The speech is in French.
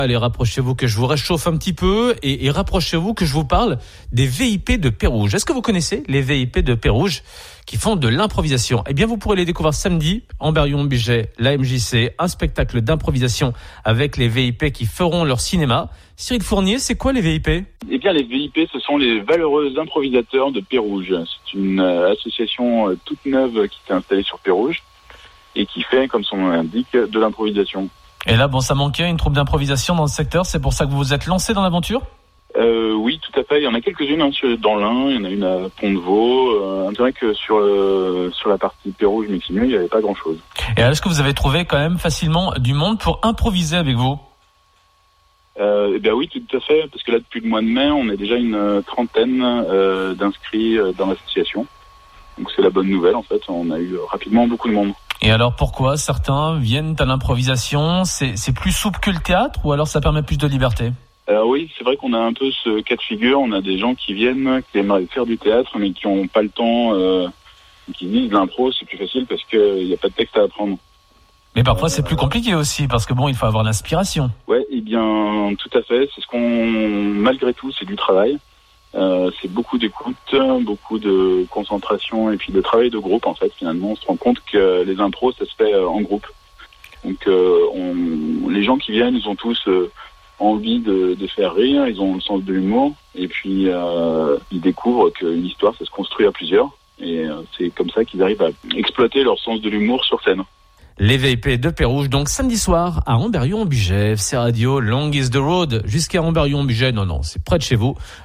Allez, rapprochez-vous que je vous réchauffe un petit peu et rapprochez-vous que je vous parle des VIP de Pérouge. Est-ce que vous connaissez les VIP de Pérouge qui font de l'improvisation? Eh bien, vous pourrez les découvrir samedi, Amberieu-en-Bugey, la MJC, un spectacle d'improvisation avec les VIP qui feront leur cinéma. Cyril Fournier, c'est quoi les VIP? Eh bien, les VIP, ce sont les valeureux improvisateurs de Pérouge. C'est une association toute neuve qui s'est installée sur Pérouge et qui fait, comme son nom l'indique, de l'improvisation. Et là, ça manquait une troupe d'improvisation dans le secteur. C'est pour ça que vous vous êtes lancé dans l'aventure? Oui, tout à fait. Il y en a quelques-unes dans l'Ain, il y en a une à Pont-de-Vaux. C'est vrai que sur la partie Pérouge-Miximieux, il n'y avait pas grand-chose. Et est-ce que vous avez trouvé quand même facilement du monde pour improviser avec vous? Eh bien oui, tout à fait. Parce que là, depuis le mois de mai, on est déjà une trentaine d'inscrits dans l'association. Donc c'est la bonne nouvelle, en fait. On a eu rapidement beaucoup de monde. Et alors pourquoi certains viennent à l'improvisation? C'est plus souple que le théâtre ou alors ça permet plus de liberté? Alors oui, c'est vrai qu'on a un peu ce cas de figure. On a des gens qui viennent, qui aimeraient faire du théâtre, mais qui n'ont pas le temps, qui disent l'impro, c'est plus facile parce qu'il n'y a pas de texte à apprendre. Mais parfois c'est plus compliqué aussi parce que il faut avoir l'inspiration. Ouais, eh bien tout à fait. C'est malgré tout, c'est du travail. C'est beaucoup d'écoute, beaucoup de concentration et puis de travail de groupe en fait. Finalement, on se rend compte que les impros, ça se fait en groupe. Donc les gens qui viennent, ils ont tous envie de faire rire, ils ont le sens de l'humour et puis ils découvrent qu'une histoire, ça se construit à plusieurs et c'est comme ça qu'ils arrivent à exploiter leur sens de l'humour sur scène. Les VIP de Pérouge, donc samedi soir à Amberieu-en-Bugey. FC Radio, Long is the road jusqu'à Amberieu-en-Bugey. Non, c'est près de chez vous.